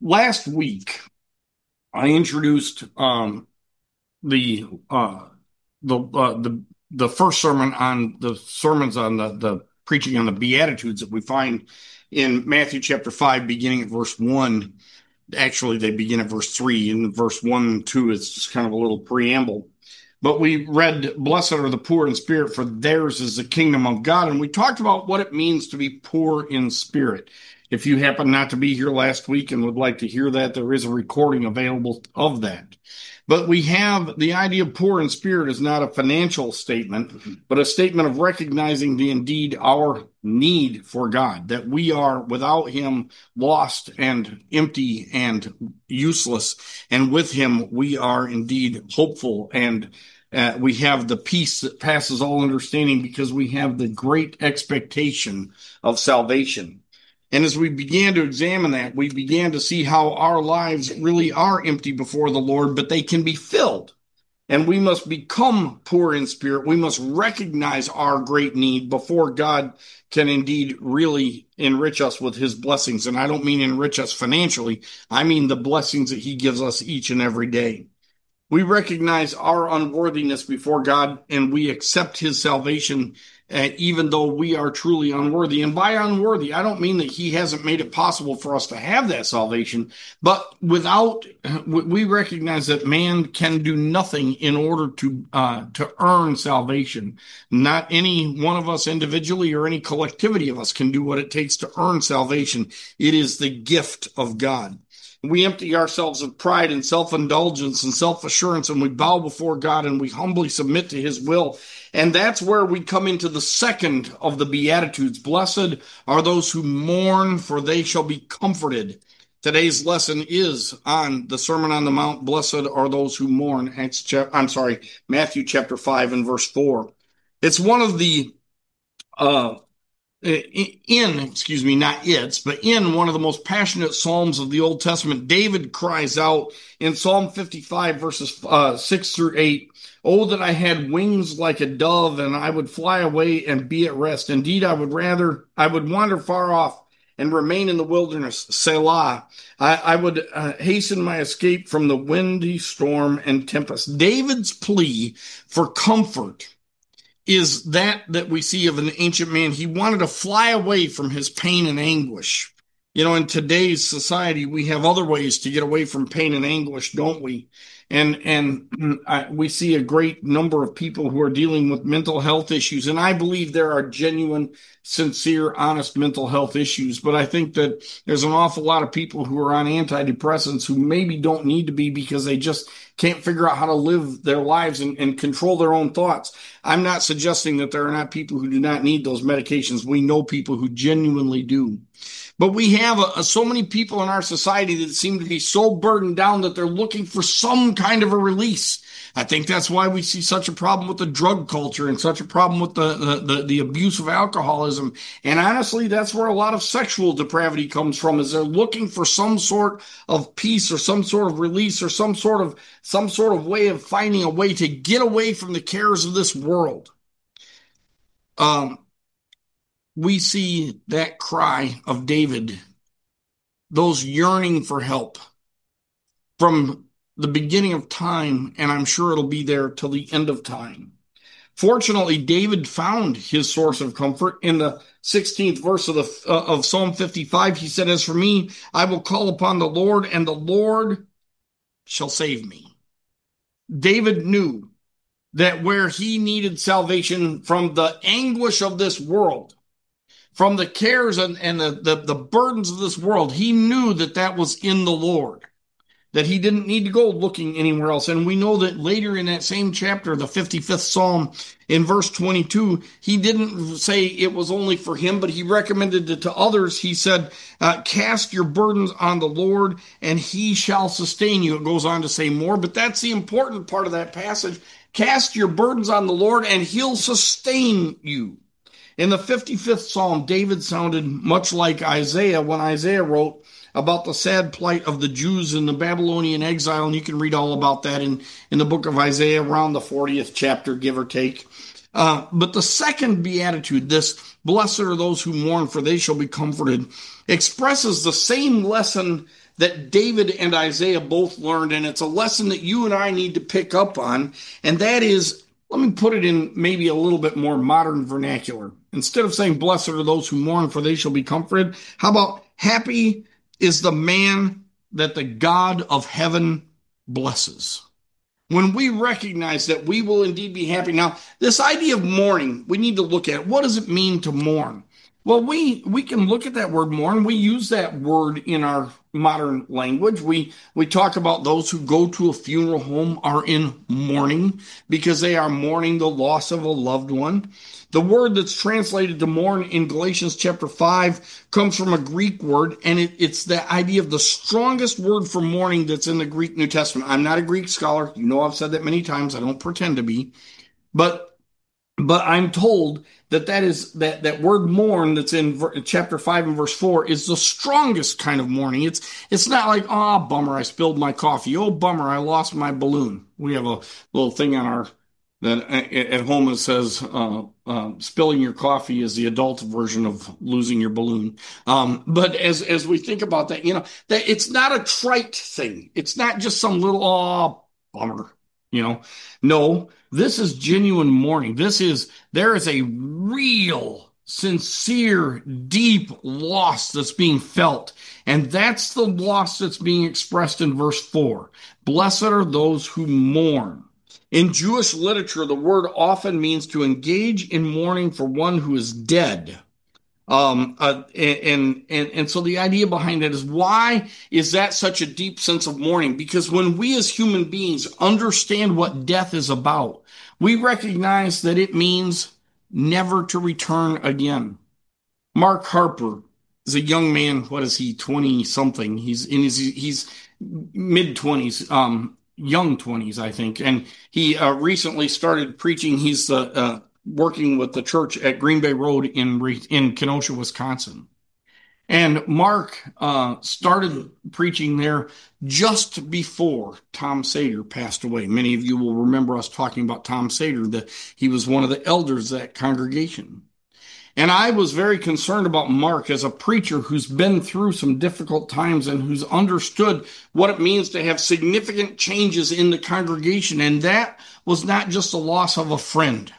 Last week, I introduced the uh, the first sermon on the sermons on the preaching on the Beatitudes that we find in Matthew chapter 5, beginning at verse 1. Actually, they begin at verse 3. In verse 1 and 2, it's just kind of a little preamble. But we read, "Blessed are the poor in spirit, for theirs is the kingdom of God." And we talked about what it means to be poor in spirit. If you happen not to be here last week and would like to hear that, there is a recording available of that. But we have the idea of poor in spirit is not a financial statement, but a statement of recognizing the indeed our need for God, that we are without Him lost and empty and useless. And with Him, we are indeed hopeful and we have the peace that passes all understanding because we have the great expectation of salvation. And as we began to examine that, we began to see how our lives really are empty before the Lord, but they can be filled. And we must become poor in spirit. We must recognize our great need before God can indeed really enrich us with His blessings. And I don't mean enrich us financially. I mean the blessings that He gives us each and every day. We recognize our unworthiness before God and we accept His salvation, even though we are truly unworthy. And by unworthy, I don't mean that He hasn't made it possible for us to have that salvation, but we recognize that man can do nothing in order to earn salvation. Not any one of us individually or any collectivity of us can do what it takes to earn salvation. It is the gift of God. We empty ourselves of pride and self-indulgence and self-assurance, and we bow before God and we humbly submit to His will. And that's where we come into the second of the Beatitudes. Blessed are those who mourn, for they shall be comforted. Today's lesson is on the Sermon on the Mount. Blessed are those who mourn. Matthew chapter 5 and verse 4. It's one of the in one of the most passionate Psalms of the Old Testament, David cries out in Psalm 55, verses 6 through 8, "Oh, that I had wings like a dove, and I would fly away and be at rest. Indeed, I would wander far off and remain in the wilderness, Selah. I would hasten my escape from the windy storm and tempest." David's plea for comfort is that we see of an ancient man. He wanted to fly away from his pain and anguish. You know, in today's society, we have other ways to get away from pain and anguish, don't we? We see a great number of people who are dealing with mental health issues, and I believe there are genuine, sincere, honest mental health issues. But I think that there's an awful lot of people who are on antidepressants who maybe don't need to be because they just can't figure out how to live their lives and control their own thoughts. I'm not suggesting that there are not people who do not need those medications. We know people who genuinely do. But we have so many people in our society that seem to be so burdened down that they're looking for some kind of a release. I think that's why we see such a problem with the drug culture and such a problem with the abuse of alcoholism. And honestly, that's where a lot of sexual depravity comes from, is they're looking for some sort of peace or some sort of release or some sort of way of finding a way to get away from the cares of this world. We see that cry of David, those yearning for help from the beginning of time, and I'm sure it'll be there till the end of time. Fortunately, David found his source of comfort in the 16th verse of Psalm 55. He said, "As for me, I will call upon the Lord, and the Lord shall save me." David knew that where he needed salvation from the anguish of this world, from the cares and the burdens of this world, he knew that was in the Lord, that he didn't need to go looking anywhere else. And we know that later in that same chapter, the 55th Psalm, in verse 22, he didn't say it was only for him, but he recommended it to others. He said, "Cast your burdens on the Lord, and He shall sustain you." It goes on to say more, but that's the important part of that passage. Cast your burdens on the Lord, and He'll sustain you. In the 55th Psalm, David sounded much like Isaiah when Isaiah wrote about the sad plight of the Jews in the Babylonian exile, and you can read all about that in the book of Isaiah around the 40th chapter, give or take. But the second beatitude, this "blessed are those who mourn, for they shall be comforted," expresses the same lesson that David and Isaiah both learned, and it's a lesson that you and I need to pick up on, and that is, let me put it in maybe a little bit more modern vernacular. Instead of saying, blessed are those who mourn, for they shall be comforted, how about happy is the man that the God of heaven blesses? When we recognize that we will indeed be happy. Now, this idea of mourning, we need to look at what does it mean to mourn? Well, we can look at that word mourn. We use that word in our modern language. We talk about those who go to a funeral home are in mourning because they are mourning the loss of a loved one. The word that's translated to mourn in Galatians chapter 5 comes from a Greek word, and it's the idea of the strongest word for mourning that's in the Greek New Testament. I'm not a Greek scholar. You know I've said that many times. I don't pretend to be. But I'm told that word mourn that's in chapter 5 and verse 4 is the strongest kind of mourning. It's not like, oh, bummer, I spilled my coffee. Oh, bummer, I lost my balloon. We have a little thing on our that at home that says spilling your coffee is the adult version of losing your balloon. But as we think about that, that it's not a trite thing. It's not just some little bummer. No, this is genuine mourning. There is a real, sincere, deep loss that's being felt. And that's the loss that's being expressed in verse 4. Blessed are those who mourn. In Jewish literature, the word often means to engage in mourning for one who is dead. And so the idea behind it is, why is that such a deep sense of mourning? Because when we as human beings understand what death is about, we recognize that it means never to return again. Mark Harper is a young man. What is he? 20 something. He's mid 20s, young 20s, I think. And he recently started preaching. He's working with the church at Green Bay Road in Kenosha, Wisconsin. And Mark started preaching there just before Tom Sater passed away. Many of you will remember us talking about Tom Sater, that he was one of the elders of that congregation. And I was very concerned about Mark as a preacher who's been through some difficult times and who's understood what it means to have significant changes in the congregation. And that was not just the loss of a friend.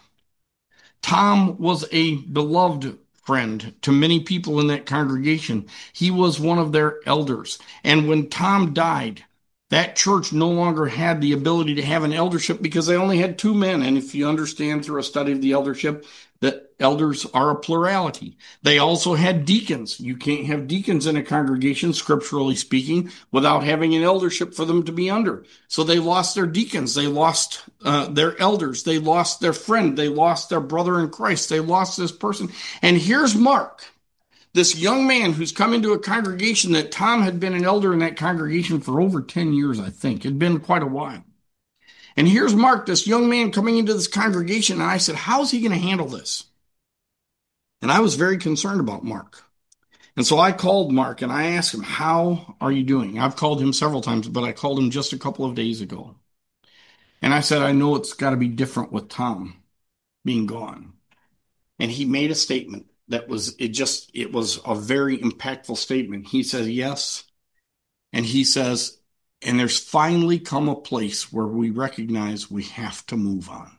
Tom was a beloved friend to many people in that congregation. He was one of their elders. And when Tom died, that church no longer had the ability to have an eldership because they only had two men. And if you understand through a study of the eldership, that elders are a plurality. They also had deacons. You can't have deacons in a congregation, scripturally speaking, without having an eldership for them to be under. So they lost their deacons. They lost their elders. They lost their friend. They lost their brother in Christ. They lost this person. And here's Mark, this young man who's come into a congregation that Tom had been an elder in that congregation for over 10 years, I think. It'd been quite a while. And here's Mark, this young man coming into this congregation, and I said, how's he going to handle this? And I was very concerned about Mark. And so I called Mark and I asked him, how are you doing? I've called him several times, but I called him just a couple of days ago. And I said, I know it's got to be different with Tom being gone. And he made a statement that was a very impactful statement. He said, yes. And he says, and there's finally come a place where we recognize we have to move on.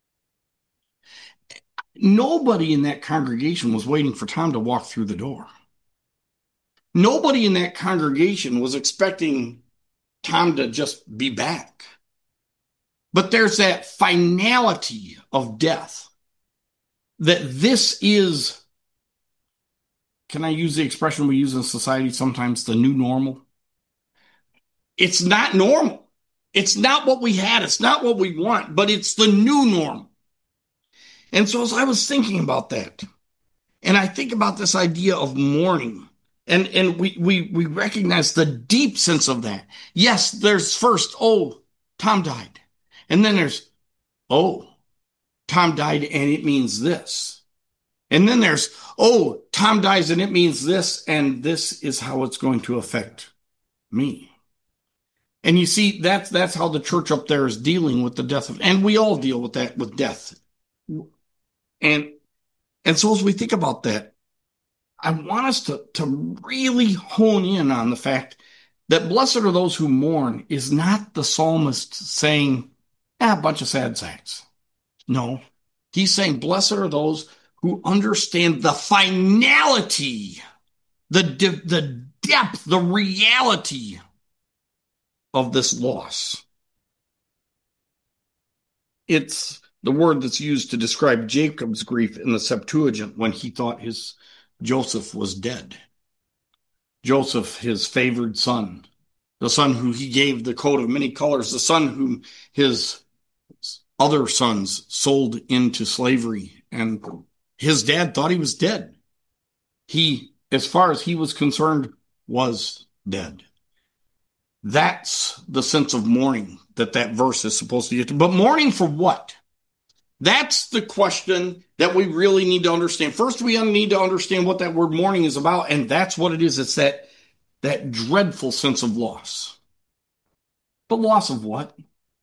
Nobody in that congregation was waiting for Tom to walk through the door. Nobody in that congregation was expecting Tom to just be back. But there's that finality of death, that this is, can I use the expression we use in society sometimes, the new normal? It's not normal. It's not what we had. It's not what we want, but it's the new normal. And so as I was thinking about that, and I think about this idea of mourning, and we recognize the deep sense of that. Yes, there's first, oh, Tom died. And then there's, oh, Tom died and it means this. And then there's, oh, Tom dies and it means this, and this is how it's going to affect me. And you see, that's how the church up there is dealing with the death of, and we all deal with that, with death. And so as we think about that, I want us to really hone in on the fact That blessed are those who mourn is not the psalmist saying, a bunch of sad sacks. No, he's saying, blessed are those who understand the finality, the depth, the reality of this loss. It's the word that's used to describe Jacob's grief in the Septuagint when he thought his Joseph was dead. Joseph, his favored son, the son who he gave the coat of many colors, the son whom his other sons sold into slavery, and his dad thought he was dead. He, as far as he was concerned, was dead. That's the sense of mourning that verse is supposed to get to. But mourning for what? That's the question that we really need to understand. First, we need to understand what that word mourning is about, and that's what it is. It's that dreadful sense of loss. But loss of what?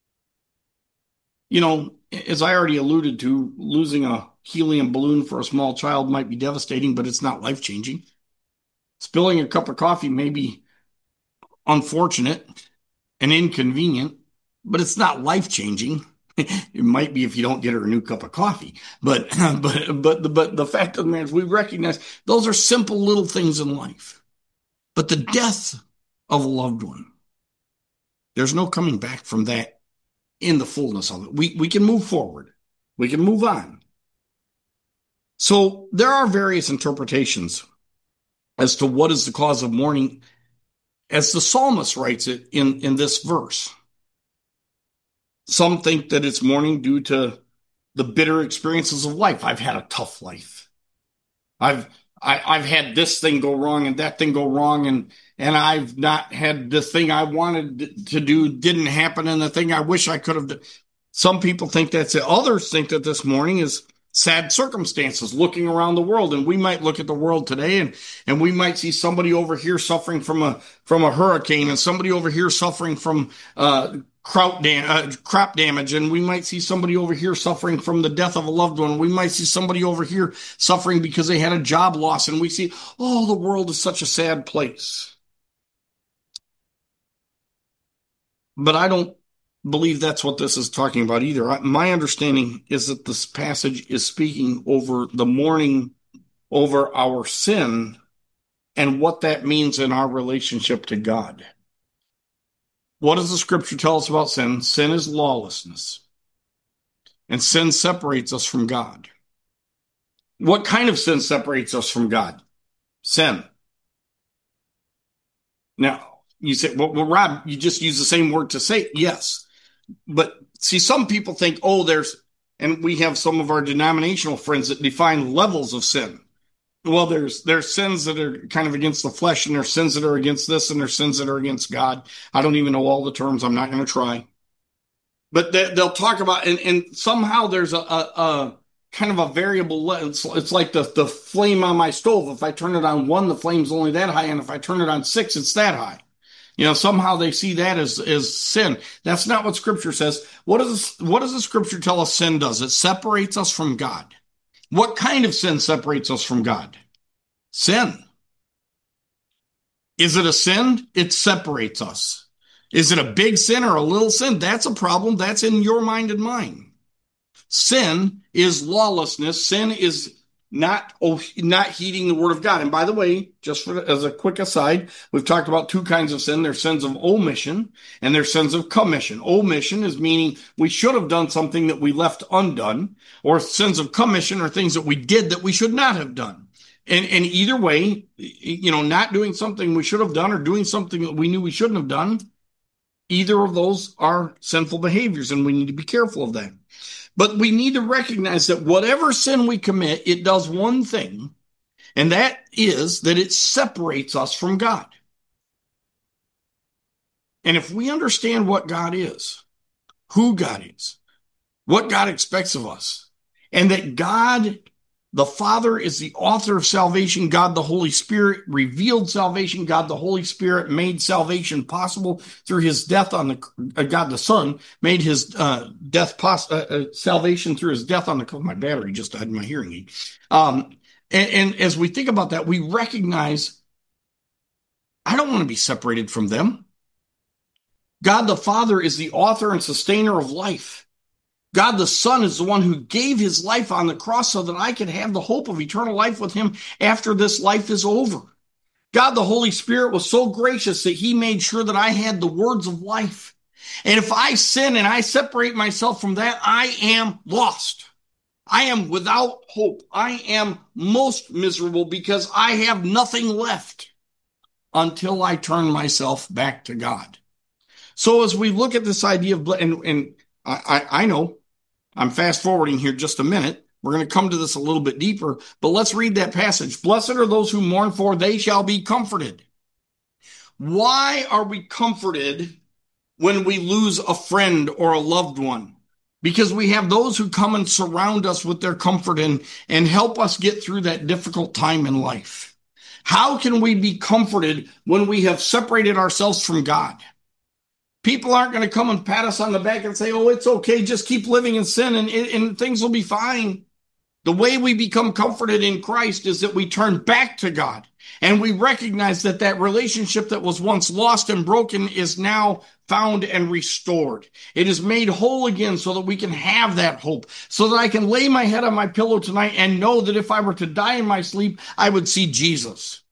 You know, as I already alluded to, losing a helium balloon for a small child might be devastating, but it's not life-changing. Spilling a cup of coffee may be unfortunate and inconvenient, but it's not life-changing. It might be if you don't get her a new cup of coffee, but the fact of the matter is, we recognize those are simple little things in life. But the death of a loved one, there's no coming back from that in the fullness of it. We can move forward. We can move on. So there are various interpretations as to what is the cause of mourning, as the psalmist writes it in this verse. Some think that it's mourning due to the bitter experiences of life. I've had a tough life. I've had this thing go wrong and that thing go wrong, and I've not had the thing I wanted to do didn't happen, and the thing I wish I could have done. Some people think that's it. Others think that this mourning is sad circumstances, looking around the world. And we might look at the world today and we might see somebody over here suffering from a hurricane, and somebody over here suffering from crop damage, and we might see somebody over here suffering from the death of a loved one. We might see somebody over here suffering because they had a job loss, and we see, oh, the world is such a sad place. But I don't believe that's what this is talking about either. My understanding is that this passage is speaking over the mourning over our sin and what that means in our relationship to God. What does the scripture tell us about sin? Sin is lawlessness. And sin separates us from God. What kind of sin separates us from God? Sin. Now, you say, well, Rob, you just use the same word to say it. Yes. But see, some people think, and we have some of our denominational friends that define levels of sin. Well, there's sins that are kind of against the flesh, and there's sins that are against this, and there's sins that are against God. I don't even know all the terms. I'm not going to try. But they'll talk about, and somehow there's a kind of a variable. It's like the flame on my stove. If I turn it on 1, the flame's only that high, and if I turn it on 6, it's that high. You know, somehow they see that as sin. That's not what Scripture says. What does the Scripture tell us sin does? It separates us from God. What kind of sin separates us from God? Sin. Is it a sin? It separates us. Is it a big sin or a little sin? That's a problem. That's in your mind and mine. Sin is lawlessness. Sin is not heeding the word of God. And by the way, just as a quick aside, we've talked about 2 kinds of sin. There's sins of omission and there's sins of commission. Omission is meaning we should have done something that we left undone, or sins of commission are things that we did that we should not have done. And either way, you know, not doing something we should have done or doing something that we knew we shouldn't have done, either of those are sinful behaviors, and we need to be careful of that. But we need to recognize that whatever sin we commit, it does one thing, and that is that it separates us from God. And if we understand what God is, who God is, what God expects of us, and that God, the Father, is the author of salvation, God the Holy Spirit revealed salvation, God the Holy Spirit made salvation possible through his death on the, God the Son made his salvation through his death on the, my battery just died in my hearing aid. And as we think about that, we recognize I don't want to be separated from them. God the Father is the author and sustainer of life. God the Son is the one who gave his life on the cross so that I could have the hope of eternal life with him after this life is over. God the Holy Spirit was so gracious that he made sure that I had the words of life. And if I sin and I separate myself from that, I am lost. I am without hope. I am most miserable because I have nothing left until I turn myself back to God. So as we look at this idea of, and I know I'm fast forwarding here just a minute. We're going to come to this a little bit deeper, but let's read that passage. Blessed are those who mourn, for they shall be comforted. Why are we comforted when we lose a friend or a loved one? Because we have those who come and surround us with their comfort and help us get through that difficult time in life. How can we be comforted when we have separated ourselves from God? People aren't going to come and pat us on the back and say, oh, it's okay, just keep living in sin and things will be fine. The way we become comforted in Christ is that we turn back to God and we recognize that that relationship that was once lost and broken is now found and restored. It is made whole again so that we can have that hope, so that I can lay my head on my pillow tonight and know that if I were to die in my sleep, I would see Jesus.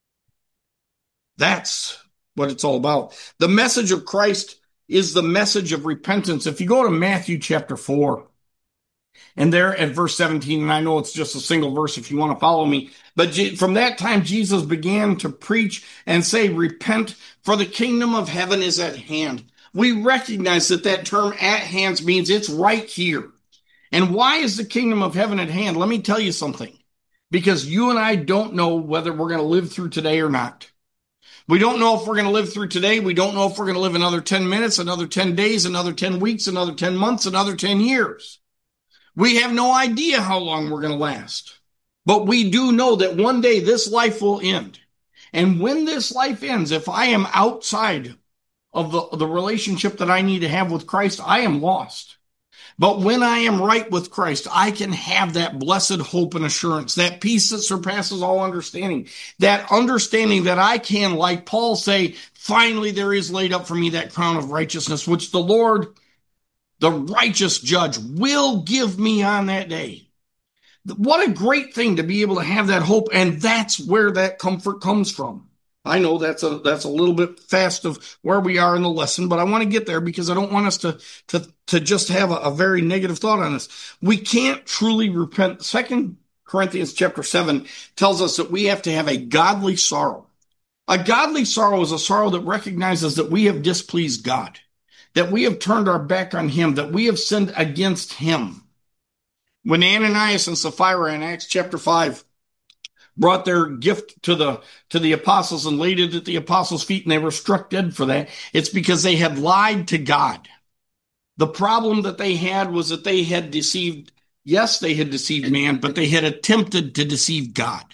That's what it's all about. The message of Christ is the message of repentance. If you go to Matthew chapter 4, and there at verse 17, and I know it's just a single verse if you want to follow me, but from that time Jesus began to preach and say, repent, for the kingdom of heaven is at hand. We recognize that that term at hand means it's right here. And why is the kingdom of heaven at hand? Let me tell you something. Because you and I don't know whether we're going to live through today or not. We don't know if we're going to live through today. We don't know if we're going to live another 10 minutes, another 10 days, another 10 weeks, another 10 months, another 10 years. We have no idea how long we're going to last. But we do know that one day this life will end. And when this life ends, if I am outside of the relationship that I need to have with Christ, I am lost. But when I am right with Christ, I can have that blessed hope and assurance, that peace that surpasses all understanding, that understanding that I can, like Paul, say, finally there is laid up for me that crown of righteousness, which the Lord, the righteous judge, will give me on that day. What a great thing to be able to have that hope, and that's where that comfort comes from. I know that's a little bit fast of where we are in the lesson, but I want to get there because I don't want us to just have a very negative thought on this. We can't truly repent. 2 Corinthians chapter 7 tells us that we have to have a godly sorrow. A godly sorrow is a sorrow that recognizes that we have displeased God, that we have turned our back on him, that we have sinned against him. When Ananias and Sapphira in Acts chapter 5 brought their gift to the apostles and laid it at the apostles' feet, and they were struck dead for that, it's because they had lied to God. The problem that they had was that they had deceived, yes, they had deceived man, but they had attempted to deceive God.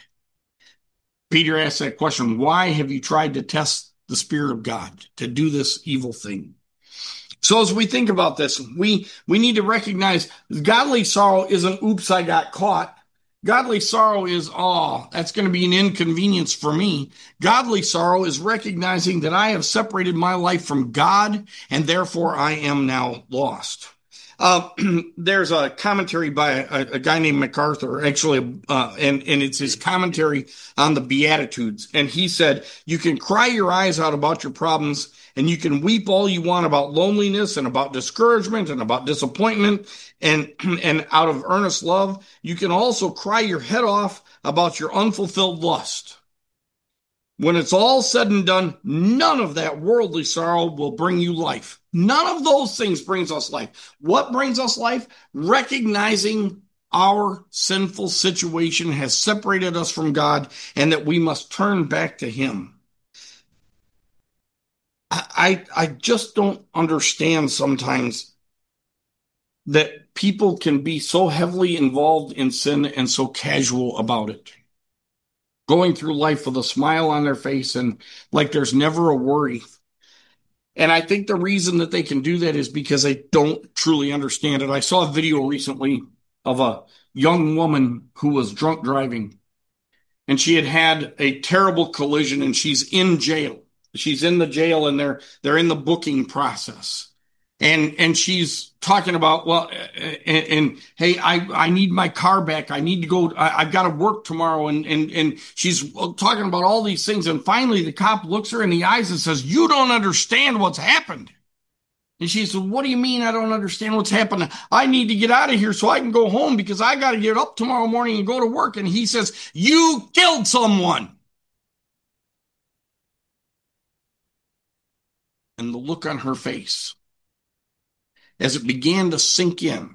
Peter asked that question, why have you tried to test the Spirit of God to do this evil thing? So as we think about this, we need to recognize godly sorrow isn't, oops, I got caught. Godly sorrow is, oh, that's going to be an inconvenience for me. Godly sorrow is recognizing that I have separated my life from God, and therefore I am now lost. There's a commentary by a guy named MacArthur, actually, and it's his commentary on the Beatitudes. And he said, you can cry your eyes out about your problems, and you can weep all you want about loneliness and about discouragement and about disappointment and out of earnest love. You can also cry your head off about your unfulfilled lust. When it's all said and done, none of that worldly sorrow will bring you life. None of those things brings us life. What brings us life? Recognizing our sinful situation has separated us from God and that we must turn back to him. I just don't understand sometimes that people can be so heavily involved in sin and so casual about it. Going through life with a smile on their face and like there's never a worry. And I think the reason that they can do that is because they don't truly understand it. I saw a video recently of a young woman who was drunk driving. and she had had a terrible collision, and she's in jail. She's in the jail, and they're in the booking process. And she's talking about, well, and hey, I need my car back. I need to go. I've got to work tomorrow. And she's talking about all these things. And finally, the cop looks her in the eyes and says, "You don't understand what's happened." And she said, "What do you mean I don't understand what's happening? I need to get out of here so I can go home because I got to get up tomorrow morning and go to work." And he says, "You killed someone." And the look on her face, as it began to sink in,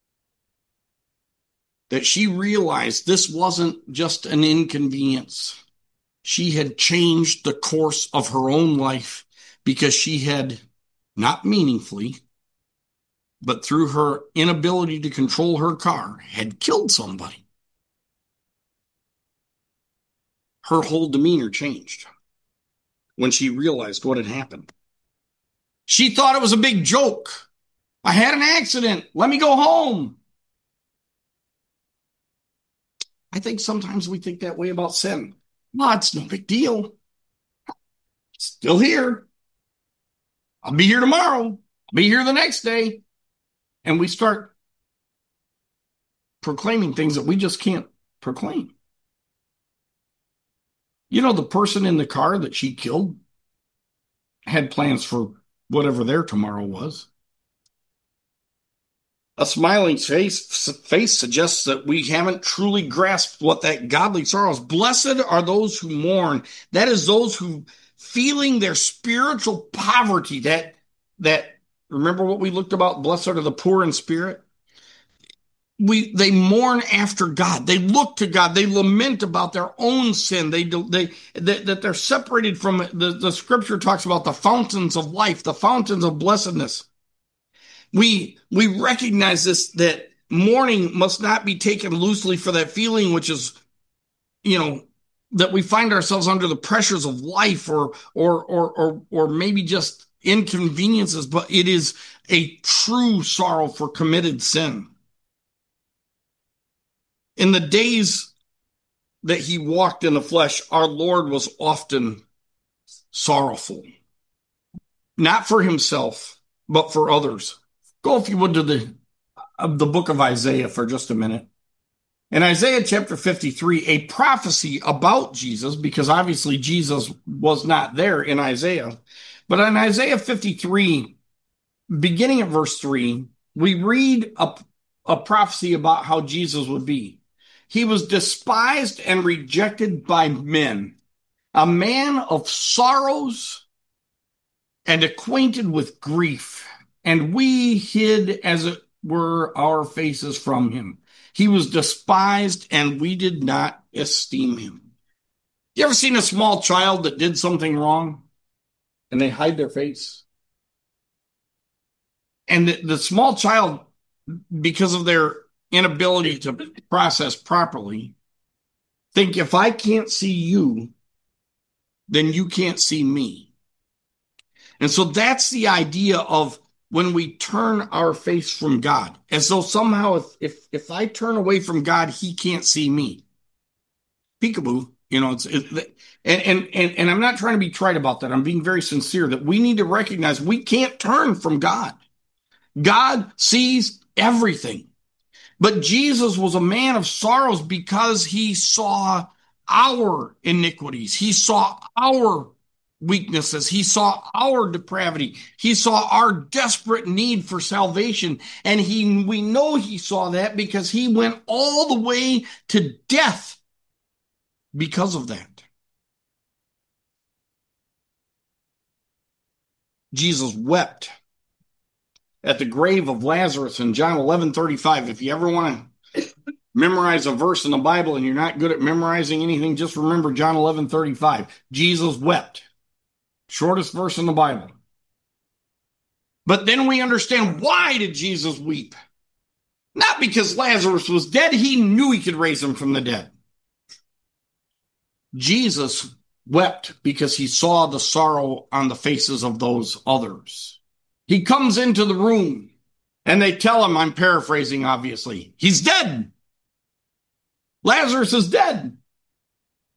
that she realized this wasn't just an inconvenience. She had changed the course of her own life because she had, not meaningfully, but through her inability to control her car, had killed somebody. Her whole demeanor changed when she realized what had happened. She thought it was a big joke. I had an accident. Let me go home. I think sometimes we think that way about sin. Well, it's no big deal. Still here. I'll be here tomorrow. I'll be here the next day. And we start proclaiming things that we just can't proclaim. You know, the person in the car that she killed had plans for whatever their tomorrow was. A smiling face suggests that we haven't truly grasped what that godly sorrow is. Blessed are those who mourn. That is, those who, feeling their spiritual poverty, that remember what we looked about, blessed are the poor in spirit. They mourn after God. They look to God. They lament about their own sin. That they're separated from the scripture talks about the fountains of life, the fountains of blessedness. We recognize this, that mourning must not be taken loosely for that feeling, which is, that we find ourselves under the pressures of life or maybe just inconveniences, but it is a true sorrow for committed sin. In the days that he walked in the flesh, our Lord was often sorrowful, not for himself, but for others. Go, if you would, to the book of Isaiah for just a minute. In Isaiah chapter 53, a prophecy about Jesus, because obviously Jesus was not there in Isaiah, but in Isaiah 53, beginning at verse 3, we read a prophecy about how Jesus would be. He was despised and rejected by men, a man of sorrows and acquainted with grief, and we hid, as it were, our faces from him. He was despised, and we did not esteem him. You ever seen a small child that did something wrong, and they hide their face? And the small child, because of their inability to process properly, think, if I can't see you, then you can't see me. And so that's the idea of when we turn our face from God, as though somehow if I turn away from God, he can't see me. Peekaboo, and I'm not trying to be trite about that. I'm being very sincere that we need to recognize we can't turn from God. God sees everything. But Jesus was a man of sorrows because he saw our iniquities. He saw our weaknesses. He saw our depravity. He saw our desperate need for salvation. And we know he saw that because he went all the way to death because of that. Jesus wept at the grave of Lazarus in John 11:35. If you ever want to memorize a verse in the Bible and you're not good at memorizing anything, just remember John 11:35. Jesus wept. Shortest verse in the Bible. But then we understand, why did Jesus weep? Not because Lazarus was dead. He knew he could raise him from the dead. Jesus wept because he saw the sorrow on the faces of those others. He comes into the room and they tell him, I'm paraphrasing obviously, he's dead. Lazarus is dead.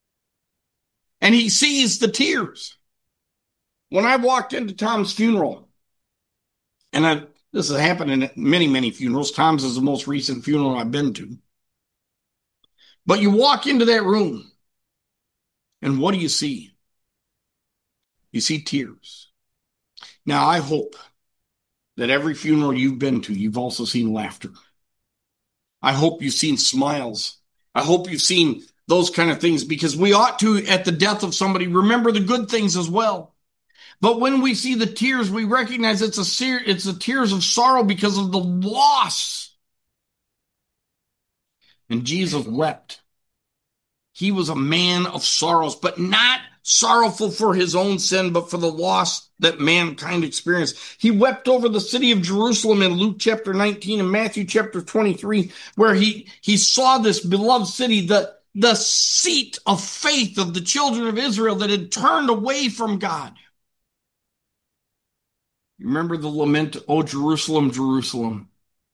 and he sees the tears. When I walked into Tom's funeral, and this has happened in many, many funerals. Tom's is the most recent funeral I've been to. But you walk into that room, and what do you see? You see tears. Now, I hope that every funeral you've been to, you've also seen laughter. I hope you've seen smiles. I hope you've seen those kind of things, because we ought to, at the death of somebody, remember the good things as well. But when we see the tears, we recognize it's the tears of sorrow because of the loss. And Jesus wept. He was a man of sorrows, but not sorrowful for his own sin, but for the loss that mankind experienced. He wept over the city of Jerusalem in Luke chapter 19 and Matthew chapter 23, where he saw this beloved city, the seat of faith of the children of Israel that had turned away from God. You remember the lament, "O Jerusalem, Jerusalem."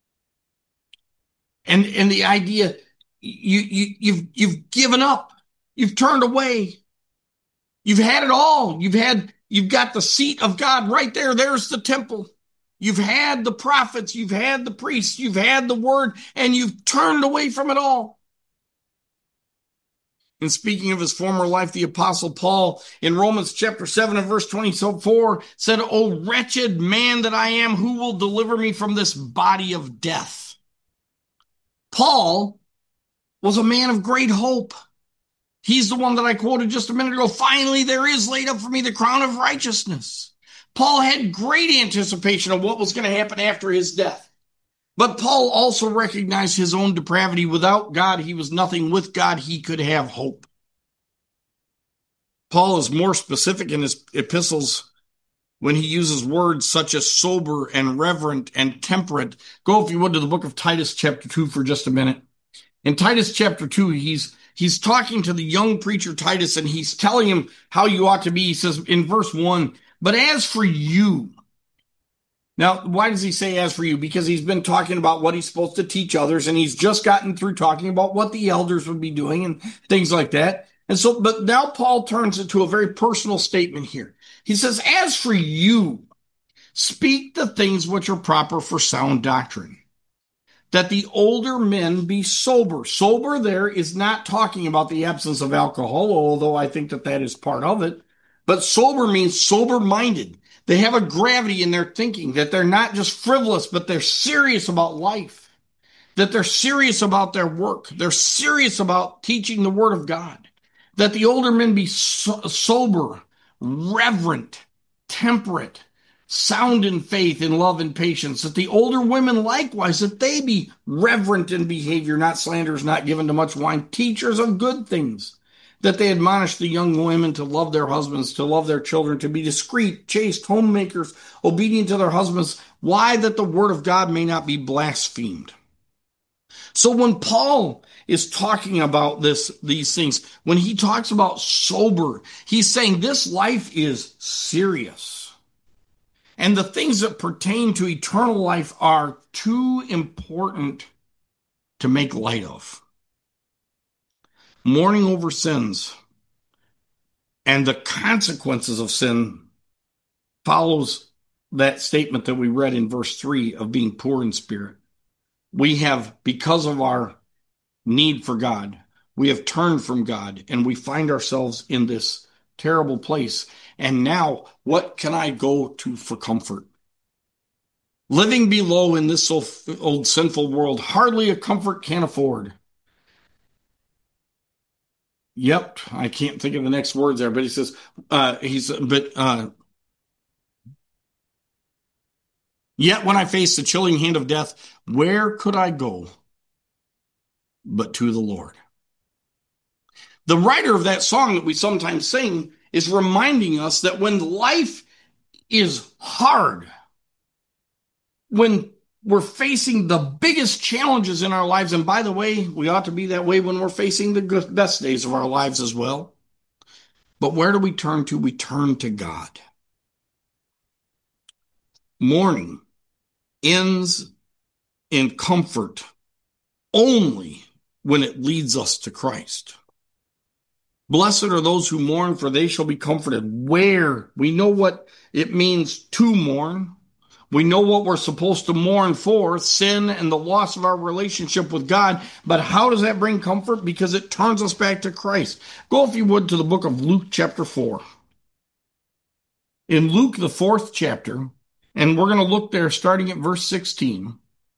And the idea, you've given up. You've turned away. You've had it all. You've got the seat of God right there. There's the temple. You've had the prophets. You've had the priests. You've had the word, and you've turned away from it all. And speaking of his former life, the apostle Paul in Romans chapter 7 and verse 24 said, "O wretched man that I am, who will deliver me from this body of death?" Paul was a man of great hope. He's the one that I quoted just a minute ago. "Finally, there is laid up for me the crown of righteousness." Paul had great anticipation of what was going to happen after his death. But Paul also recognized his own depravity. Without God, he was nothing. With God, he could have hope. Paul is more specific in his epistles when he uses words such as sober and reverent and temperate. Go, if you would, to the book of Titus chapter 2 for just a minute. In Titus chapter 2, he's talking to the young preacher Titus, and he's telling him how you ought to be. He says in verse 1, "But as for you..." Now, why does he say as for you? Because he's been talking about what he's supposed to teach others, and he's just gotten through talking about what the elders would be doing and things like that. And so, but now Paul turns it to a very personal statement here. He says, "As for you, speak the things which are proper for sound doctrine, that the older men be sober." Sober there is not talking about the absence of alcohol, although I think that is part of it. But sober means sober-minded. They have a gravity in their thinking, that they're not just frivolous, but they're serious about life, that they're serious about their work. They're serious about teaching the word of God, that the older men be sober, reverent, temperate, sound in faith, in love, and patience, that the older women likewise, that they be reverent in behavior, not slanderers, not given to much wine, teachers of good things, that they admonish the young women to love their husbands, to love their children, to be discreet, chaste, homemakers, obedient to their husbands. Why? That the word of God may not be blasphemed. So when Paul is talking about these things, when he talks about sober, he's saying this life is serious. And the things that pertain to eternal life are too important to make light of. Mourning over sins and the consequences of sin follows that statement that we read in verse 3 of being poor in spirit. We have, because of our need for God, we have turned from God, and we find ourselves in this terrible place. And now, what can I go to for comfort? Living below in this old sinful world, hardly a comfort can afford. Yep, I can't think of the next words there, but he says, "Yet when I face the chilling hand of death, where could I go but to the Lord?" The writer of that song that we sometimes sing is reminding us that when life is hard, when we're facing the biggest challenges in our lives, and by the way, we ought to be that way when we're facing the best days of our lives as well. But where do we turn to? We turn to God. Mourning ends in comfort only when it leads us to Christ. Blessed are those who mourn, for they shall be comforted. Where? We know what it means to mourn. We know what we're supposed to mourn for, sin and the loss of our relationship with God. But how does that bring comfort? Because it turns us back to Christ. Go, if you would, to the book of Luke, chapter 4. In Luke, the fourth chapter, and we're going to look there starting at verse 16.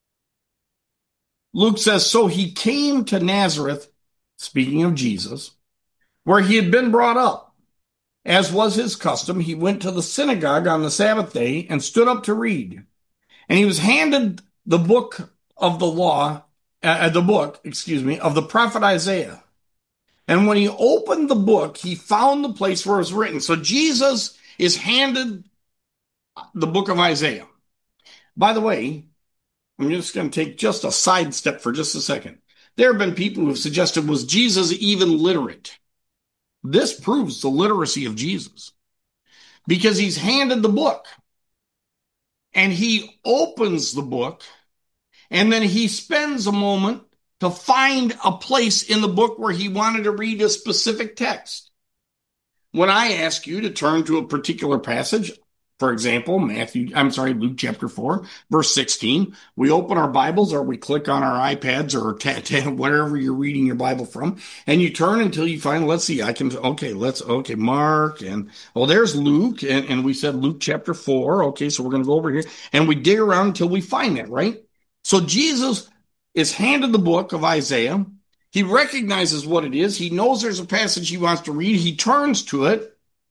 Luke says, so he came to Nazareth, speaking of Jesus, where he had been brought up. As was his custom, he went to the synagogue on the Sabbath day and stood up to read. And he was handed the book of the law, of the prophet Isaiah. And when he opened the book, he found the place where it was written. So Jesus is handed the book of Isaiah. By the way, I'm just going to take just a sidestep for just a second. There have been people who have suggested, was Jesus even literate? This proves the literacy of Jesus because he's handed the book and he opens the book and then he spends a moment to find a place in the book where he wanted to read a specific text. When I ask you to turn to a particular passage, for example, Luke chapter 4, verse 16, we open our Bibles or we click on our iPads or wherever you're reading your Bible from, and you turn until you find, Mark, and, there's Luke, and we said Luke chapter 4, okay, so we're going to go over here, and we dig around until we find that, right? So Jesus is handed the book of Isaiah. He recognizes what it is. He knows there's a passage he wants to read. He turns to it.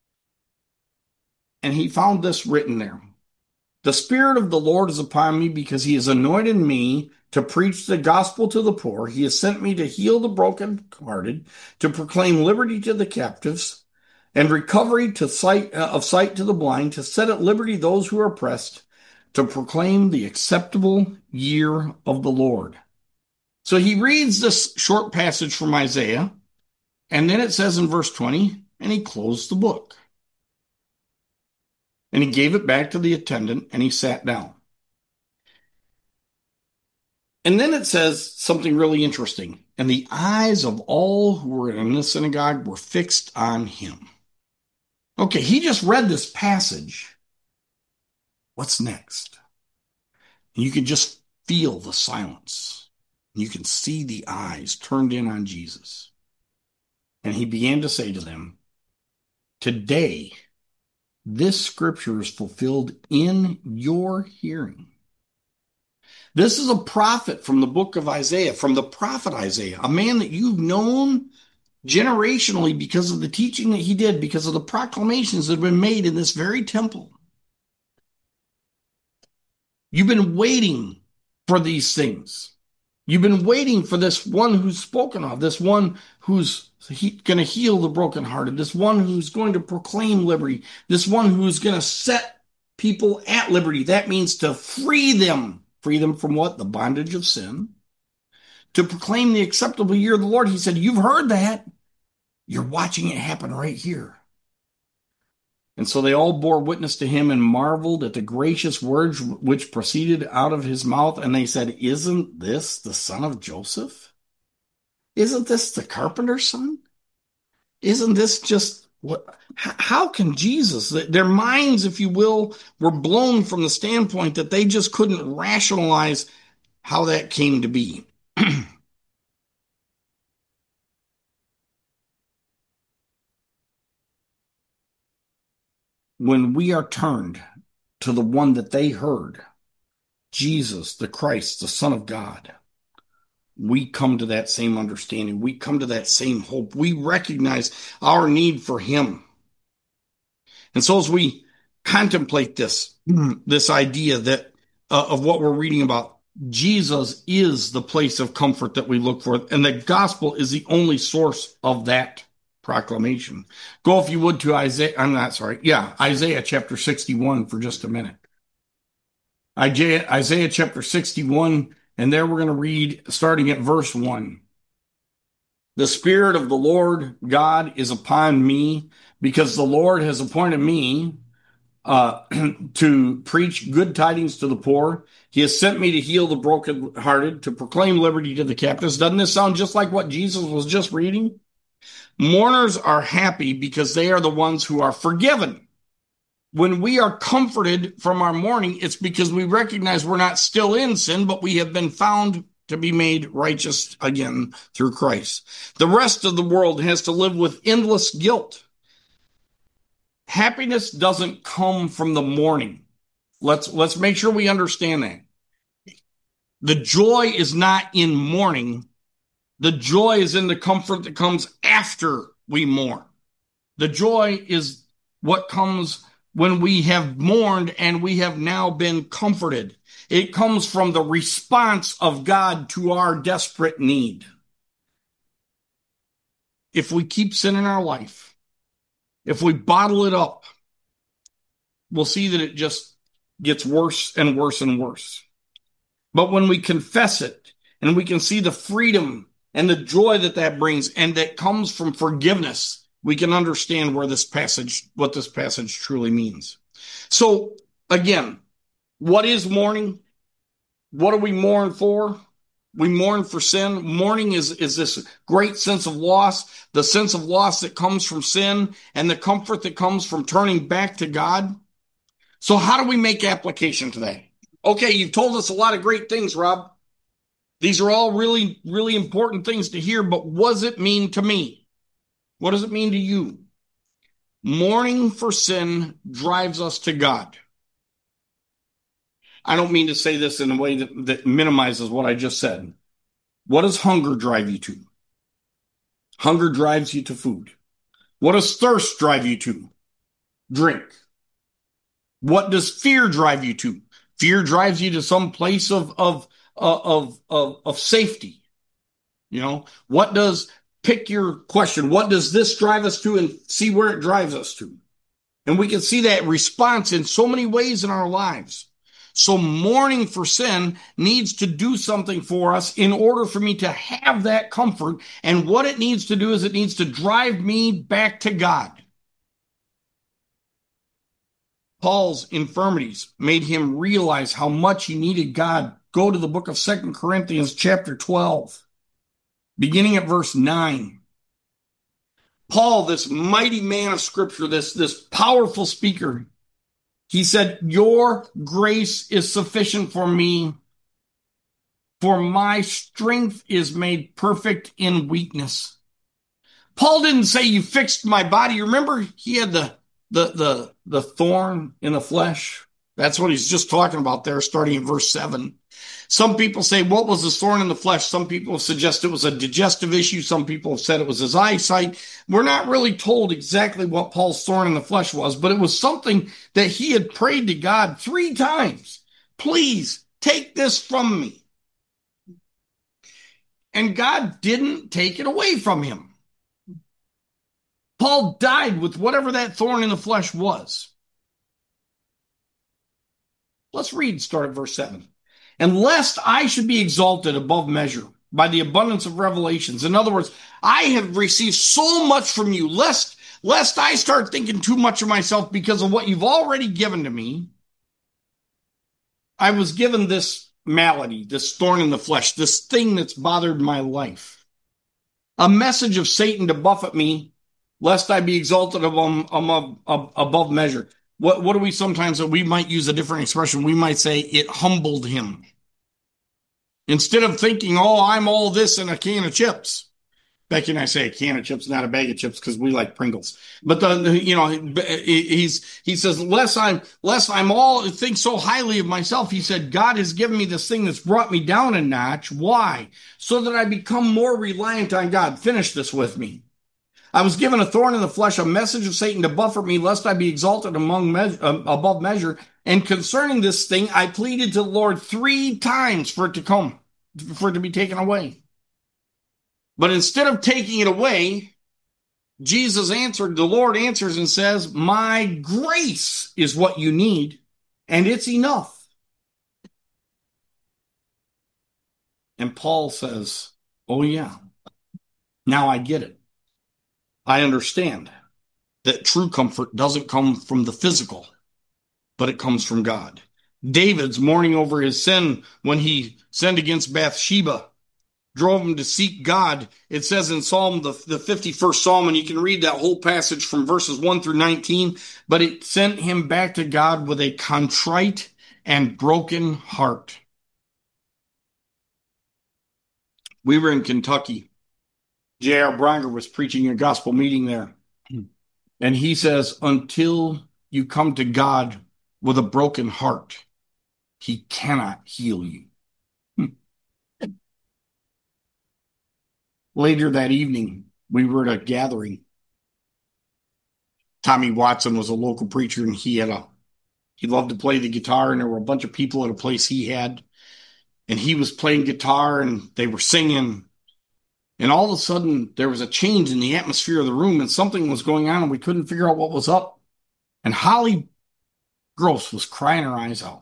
And he found this written there. The Spirit of the Lord is upon me because he has anointed me to preach the gospel to the poor. He has sent me to heal the brokenhearted, to proclaim liberty to the captives and recovery of sight to the blind, to set at liberty those who are oppressed, to proclaim the acceptable year of the Lord. So he reads this short passage from Isaiah, and then it says in verse 20, and he closed the book. And he gave it back to the attendant and he sat down. And then it says something really interesting. And the eyes of all who were in the synagogue were fixed on him. Okay, he just read this passage. What's next? And you can just feel the silence. You can see the eyes turned in on Jesus. And he began to say to them, today, this scripture is fulfilled in your hearing. This is a prophet from the book of Isaiah, from the prophet Isaiah, a man that you've known generationally because of the teaching that he did, because of the proclamations that have been made in this very temple. You've been waiting for these things. You've been waiting for this one who's spoken of, this one who's going to heal the brokenhearted, this one who's going to proclaim liberty, this one who's going to set people at liberty. That means to free them. Free them from what? The bondage of sin. To proclaim the acceptable year of the Lord. He said, you've heard that. You're watching it happen right here. And so they all bore witness to him and marveled at the gracious words which proceeded out of his mouth. And they said, isn't this the son of Joseph? Isn't this the carpenter's son? Isn't this just what? How can Jesus, their minds, if you will, were blown from the standpoint that they just couldn't rationalize how that came to be. When we are turned to the one that they heard, Jesus, the Christ, the Son of God, we come to that same understanding. We come to that same hope. We recognize our need for him. And so as we contemplate this idea that of what we're reading about, Jesus is the place of comfort that we look for, and the gospel is the only source of that proclamation. Go, if you would, to Isaiah chapter 61 for just a minute. Isaiah chapter 61, and there we're going to read starting at verse 1. The Spirit of the Lord God is upon me, because the Lord has appointed me to preach good tidings to the poor. He has sent me to heal the brokenhearted, to proclaim liberty to the captives. Doesn't this sound just like what Jesus was just reading? Mourners are happy because they are the ones who are forgiven. When we are comforted from our mourning, it's because we recognize we're not still in sin, but we have been found to be made righteous again through Christ. The rest of the world has to live with endless guilt. Happiness doesn't come from the mourning. Let's make sure we understand that. The joy is not in mourning. The joy is in the comfort that comes after we mourn. The joy is what comes when we have mourned and we have now been comforted. It comes from the response of God to our desperate need. If we keep sin in our life, if we bottle it up, we'll see that it just gets worse and worse and worse. But when we confess it and we can see the freedom and the joy that that brings and that comes from forgiveness, we can understand what this passage truly means. So again, what is mourning? What do we mourn for? We mourn for sin. Mourning is this great sense of loss, the sense of loss that comes from sin and the comfort that comes from turning back to God. So how do we make application to that? Okay, you've told us a lot of great things, Rob. These are all really, really important things to hear, but what does it mean to me? What does it mean to you? Mourning for sin drives us to God. I don't mean to say this in a way that minimizes what I just said. What does hunger drive you to? Hunger drives you to food. What does thirst drive you to? Drink. What does fear drive you to? Fear drives you to some place of safety. You know, pick your question. What does this drive us to, and see where it drives us to? And we can see that response in so many ways in our lives. So mourning for sin needs to do something for us in order for me to have that comfort. And what it needs to do is it needs to drive me back to God. Paul's infirmities made him realize how much he needed God. Go to the book of 2 Corinthians chapter 12, beginning at verse 9. Paul, this mighty man of scripture, this powerful speaker, he said, "Your grace is sufficient for me, for my strength is made perfect in weakness." Paul didn't say, "You fixed my body." You remember he had the thorn in the flesh. That's what he's just talking about there, starting in verse 7. Some people say, what was the thorn in the flesh? Some people suggest it was a digestive issue. Some people have said it was his eyesight. We're not really told exactly what Paul's thorn in the flesh was, but it was something that he had prayed to God 3 times. Please take this from me. And God didn't take it away from him. Paul died with whatever that thorn in the flesh was. Let's read, start at verse 7. "And lest I should be exalted above measure by the abundance of revelations." In other words, I have received so much from you, lest I start thinking too much of myself because of what you've already given to me. I was given this malady, this thorn in the flesh, this thing that's bothered my life. A message of Satan to buffet me, lest I be exalted above measure. What do we sometimes, we might use a different expression. We might say it humbled him. Instead of thinking, oh, I'm all this in a can of chips. Becky and I say a can of chips, not a bag of chips, because we like Pringles. But he says, less I'm all think so highly of myself. He said, God has given me this thing that's brought me down a notch. Why? So that I become more reliant on God. Finish this with me. I was given a thorn in the flesh, a message of Satan to buffet me, lest I be exalted above measure. And concerning this thing, I pleaded to the Lord 3 times for it to be taken away. But instead of taking it away, the Lord answers and says, my grace is what you need, and it's enough. And Paul says, oh yeah, now I get it. I understand that true comfort doesn't come from the physical, but it comes from God. David's mourning over his sin when he sinned against Bathsheba. drove him to seek God. It says in Psalm, the 51st Psalm, and you can read that whole passage from verses 1 through 19, but it sent him back to God with a contrite and broken heart. We were in Kentucky. J.R. Bronger was preaching a gospel meeting there. And he says, until you come to God with a broken heart, he cannot heal you. Later that evening, we were at a gathering. Tommy Watson was a local preacher, and he loved to play the guitar, and there were a bunch of people at a place he had, and he was playing guitar, and they were singing, and all of a sudden there was a change in the atmosphere of the room, and something was going on, and we couldn't figure out what was up. And Holly Gross was crying her eyes out.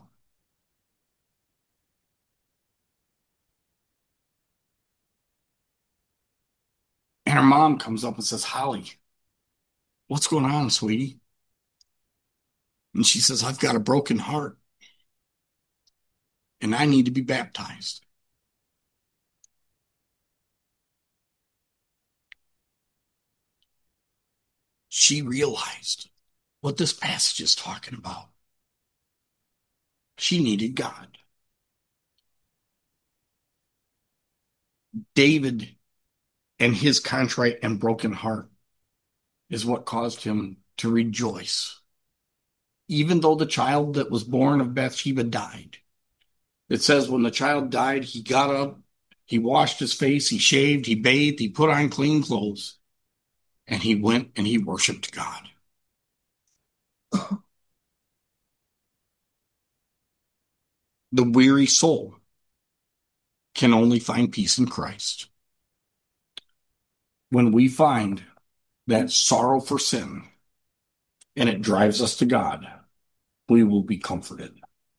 And her mom comes up and says, Holly, what's going on, sweetie? And she says, I've got a broken heart and I need to be baptized. She realized what this passage is talking about. She needed God. David and his contrite and broken heart is what caused him to rejoice. Even though the child that was born of Bathsheba died, it says when the child died, he got up, he washed his face, he shaved, he bathed, he put on clean clothes, and he went and he worshiped God. The weary soul can only find peace in Christ. When we find that sorrow for sin and it drives us to God, we will be comforted.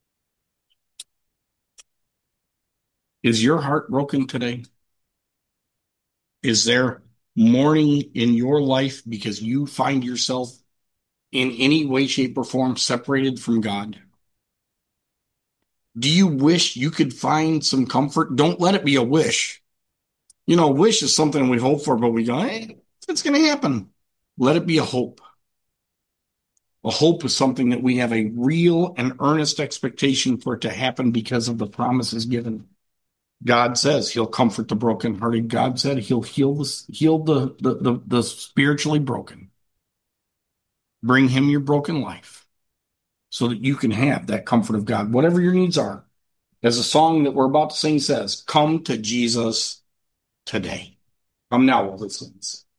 Is your heart broken today? Is there mourning in your life because you find yourself in any way, shape, or form separated from God? Do you wish you could find some comfort? Don't let it be a wish. You know, a wish is something we hope for, but we go, hey, it's going to happen. Let it be a hope. A hope is something that we have a real and earnest expectation for it to happen because of the promises given. God says he'll comfort the brokenhearted. God said he'll heal the spiritually broken. Bring him your broken life so that you can have that comfort of God, whatever your needs are. As the song that we're about to sing says, come to Jesus today. Come now, all the saints.